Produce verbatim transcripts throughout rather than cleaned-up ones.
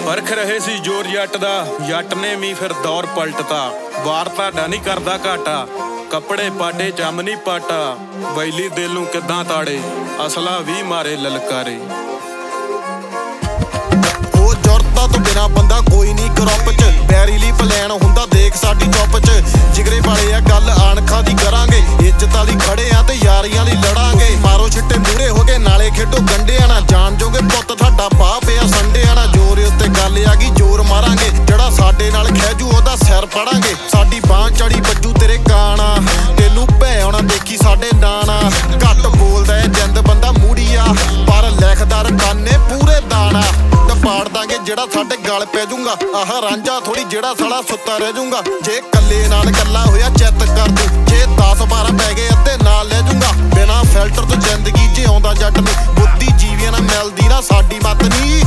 ਪਰਖ ਰਹੇ ਸੀ ਜ਼ੋਰ ਜੱਟ ਦਾ, ਜੱਟ ਨੇ ਵੀ ਫਿਰ ਦੌਰ ਪਲਟਤਾ। ਵਾਰ ਤੁਹਾਡਾ ਨਹੀਂ ਕਰਦਾ ਘਾਟਾ, ਕੱਪੜੇ ਪਾਟੇ ਚੰਮ ਨਹੀਂ ਪਾਟਾ। ਬੈਲੀ ਦਿਲ ਨੂੰ ਕਿੱਦਾਂ ਤਾੜੇ, ਅਸਲਾ ਵੀ ਮਾਰੇ ਲਲਕਾਰੇ। ਉਹ ਜ਼ਰੂਰਤਾਂ ਤੋਂ ਬਿਨਾਂ ਬੰਦਾ ਕੋਈ ਨਹੀਂ ਗਰੁੱਪ 'ਚ, ਬੈਰੀ ਲਈ ਪਲਾਨ ਹੁੰਦਾ ਦੇਖ ਸਾਡੀ ਚੁੱਪ 'ਚ। ਜਿਗਰੇ ਵਾਲੇ ਆ ਗੱਲ ਆਣਖਾਂ ਦੀ ਕਰਾਂਗੇ, ਇੱਜ਼ਤਾਂ ਲਈ ਖੜੇ ਆ ਤੇ ਯਾਰੀਆਂ ਲਈ ਲੜਾਂਗੇ। ਮਾਰੋ ਛਿੱਟੇ ਮੂਹਰੇ ਹੋ ਗਏ ਨਾਲੇ ਖੇਡੋ ਗੰਢਿਆਂ ਨਾਲ, ਜਾਣ ਜੋਗੇ ਪੁੱਤ ਸਾਡਾ ਬਾਹ ਪਿਆ ਸੰਡਿਆਂ ਨਾਲ। ਜੋਰ ਉੱਤੇ ਗੱਲ ਆ ਗਈ ਜ਼ੋਰ ਮਾਰਾਂਗੇ, ਜਿਹੜਾ ਸਾਡੇ ਨਾਲ ਖਹਿਜੂ ਉਹਦਾ ਸਿਰ ਪੜਾਂਗੇ। ਸਾਡੀ ਬਾਂਹ ਚੜੀ ਬੱਜੂ ਤੇਰੇ ਕਾਣਾ, ਤੈਨੂੰ ਭੈ ਆਉਣਾ ਦੇਖੀ ਸਾਡੇ ਨਾਣਾ। ਘੱਟ ਬੋਲਦਾ ਏ ਜਿੰਦ ਬੰਦਾ ਮੂੜੀ ਆ, ਪਰ ਲਿਖਦਾ ਰਕਾਨੇ ਪੂਰੇ ਦਾਣਾ। ਪਾੜ ਦਾਂਗੇ ਜਿਹੜਾ ਸਾਡੇ ਗਲ ਪੈ ਜੂਗਾ, ਆਹ ਰਾਂਝਾ ਥੋੜੀ ਜਿਹੜਾ ਸਾਲਾ ਸੁੱਤਾ ਰਹਿ ਜੂਗਾ। ਜੇ ਕੱਲੇ ਨਾਲ ਕੱਲਾ ਹੋਇਆ ਚਿੱਤ ਕਰ ਦੂ, ਜੇ ਦਸ ਬਾਰਾਂ ਪੈ ਗਏ ਅੱਧੇ ਨਾਲ ਲੈ ਜੂਗਾ। ਬਿਨਾਂ ਫਿਲਟਰ ਤੋਂ ਜ਼ਿੰਦਗੀ ਜਿਉਂਦਾ ਜੱਟ ਨੂੰ, ਬੁੱਧੀ ਜੀਵੀਆਂ ਨਾਲ ਮਿਲਦੀ ਨਾ ਸਾਡੀ ਮੱਤ ਨੀ।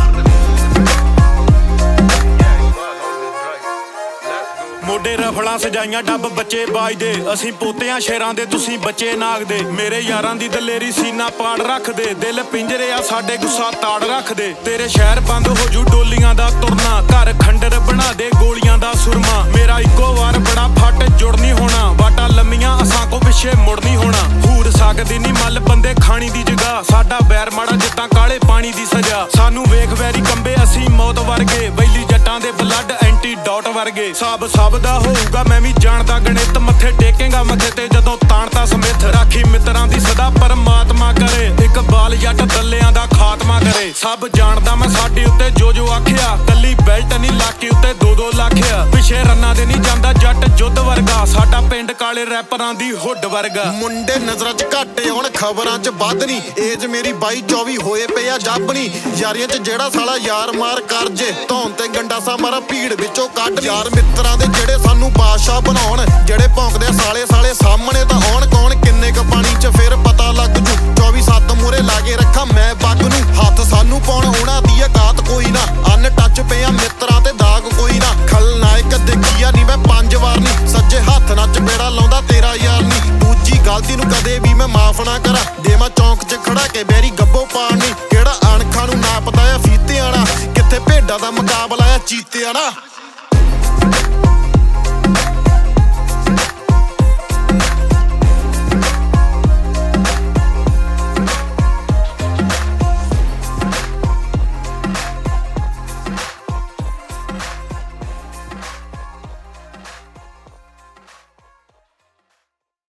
ਮੋਢੇ ਰਫਲਾਂ ਸਜਾਈਆਂ ਡੱਬ ਬੱਚੇ ਬਾਜਦੇ, ਅਸੀਂ ਪੋਤਿਆਂ ਸ਼ੇਰਾਂ ਦੇ ਤੁਸੀਂ ਬੱਚੇ ਨਾਗਦੇ। ਮੇਰੇ ਯਾਰਾਂ ਦੀ ਦਲੇਰੀ ਸੀਨਾ ਪਾੜ ਰੱਖਦੇ, ਦਿਲ ਪਿੰਜਰੇ ਆ ਸਾਡੇ ਗੁੱਸਾ ਤਾੜ ਰੱਖਦੇ। ਤੇਰੇ ਸ਼ਹਿਰ ਬੰਦ ਹੋ ਜੂ ਡੋਲੀਆਂ ਦਾ ਤੁਰਨਾ, ਘਰ ਖੰਡਰ ਬਣਾ ਦੇ ਗੋਲੀਆਂ ਦਾ ਸੁਰਮਾ। ਮੇਰਾ ਇੱਕੋ ਵਾਰ ਬੜਾ ਫੱਟ ਜੁੜ ਨਹੀਂ ਹੋਣਾ, ਵਾਟਾਂ ਲੰਮੀਆਂ ਅਸਾਂ ਕੋ ਪਿੱਛੇ ਮੁੜ ਨਹੀਂ ਹੋਣਾ। ਹੂਰ ਸਕਦੀ ਨਹੀਂ ਮੱਲ ਬੰਦੇ ਖਾਣੀ ਦੀ ਜਗ੍ਹਾ, ਸਾਡਾ ਬੈਰ ਮਾੜਾ ਜਿੱਦਾਂ ਕਾਲੇ ਪਾਣੀ ਦੀ ਸਜ਼ਾ। ਸਾਨੂੰ ਵੇਖ ਵੈਰੀ ਕੰਬੇ ਅਸੀਂ ਮੌਤ ਵਰਗੇ, ਬੈਲੀ ਜੱਟਾਂ ਦੇ ਬਲੱਡ ਐਂਟੀ ਡਾਟ ਵਰਗੇ। ਸਾਬ ਸਭ ਦਾ ਹੋਊਗਾ ਮੈਂ ਵੀ ਜਾਣਦਾ ਗਣਿਤ, ਮੱਥੇ ਟੇਕੇਗਾ ਮੱਥੇ ਤੇ ਜਦੋਂ ਤਾਣਤਾ ਸਮਿੱਥ। ਰਾਖੀ ਮਿੱਤਰਾਂ ਦੀ ਸਦਾ ਪਰਮਾਤਮਾ ਕਰੇ, ਇੱਕ ਬਾਲ ਜੱਟ ਦੱਲਿਆਂ ਦਾ ਖਾਤਮਾ ਕਰੇ। ਸਭ ਜਾਣਦਾ ਮੈਂ ਸਾਡੇ ਉੱਤੇ ਜੋ ਜੋ ਆਖਿਆ, ਕੱਲੀ ਬੈਲਟ ਨਹੀਂ ਲਾਕੇ ਉੱਤੇ ਦੋ ਦੋ ਲੱਖਿਆ। ਪਿੱਛੇ ਰੰਨਾਂ ਦੇ ਨਹੀਂ ਜਾਂਦਾ ਜੱਟ ਜੁੱਧ ਵਰਗਾ, ਸਾਡਾ ਪਿੰਡ ਕਾਲੇ ਰੈਪਰਾਂ ਦੀ ਹੁੱਡ ਵਰਗਾ। ਮੁੰਡੇ ਨਜ਼ਰਾਂ 'ਚ ਘਾਟੇ ਹੁਣ ਖਬਰਾਂ 'ਚ ਵੱਧ ਨੀ, ਏਜ ਮੇਰੀ ਬਾਈ ਚੌਵੀ ਹੋਏ ਪਏ ਆ ਜੱਬ ਨੀ। ਯਾਰੀਆਂ 'ਚ ਜਿਹੜਾ ਸਾਲਾ ਯਾਰ ਮਾਰ ਕਰ ਜੇ, ਧੌਣ ਤੇ ਗੰਡਾਸਾ ਮਾਰਾ ਭੀੜ ਵਿੱਚੋਂ ਕੱਢ। ਯਾਰ ਮਿੱਤਰਾਂ ਦੇ ਜਿਹੜੇ ਸਾਨੂੰ ਬਾਦਸ਼ਾਹ ਬਣਾਉਣ, ਜਿਹੜੇ ਭੌਂਕਦੇ ਸਾਲੇ ਸਾਲੇ ਸਾਹਮਣੇ ਤਾਂ ਆਉਣ। ਕੌਣ ਕਿੰਨੇ ਕ ਪਾਣੀ 'ਚ ਫਿਰ ਪਤਾ ਲੱਗ ਜੂ, ਚੌਵੀ ਸੱਤ ਮੂਹਰੇ ਲਾ ਕੇ ਰੱਖਾਂ ਮੈਂ ਬੱਗ ਨੂੰ। ਹੱਥ ਸਾਨੂੰ ਪਾਉਣ ਉਹਨਾਂ ਦੀ ਔਕਾਤ ਕੋਈ ਨਾ, ਅਨ ਟੱਚ ਪਿਆ ਮਿੱਤਰਾਂ ਤੇ ਦਾਗ ਕੋਈ ਨਾ। ਖਲਨਾਇਕ ਦੇਖੀਆ ਨੀ ਮੈਂ ਪੰਜ ਵਾਰ ਨੀ, ਸੱਜੇ ਹੱਥ ਨਾਲ ਚਪੇੜਾ ਲਾਉਂਦਾ ਤੇਰਾ ਯਾਰ ਨੀ। ਦੂਜੀ ਗਲਤੀ ਨੂੰ ਕਦੇ ਵੀ ਮੈਂ ਮਾਫ ਨਾ ਕਰਾਂ, ਜੇ ਮੈਂ ਚੌਂਕ 'ਚ ਖੜਾ ਕੇ ਬੈਰੀ ਗੱਬੋ ਪਾਣੀ। ਕਿਹੜਾ ਅਣਖਾਂ ਨੂੰ ਨਾਪਦਾ ਆ ਫੀਤਿਆਂ ਨਾਲ, ਕਿੱਥੇ ਭੇਡਾਂ ਦਾ ਮੁਕਾਬਲਾ ਆ ਚੀਤਿਆਂ ਨਾਲ।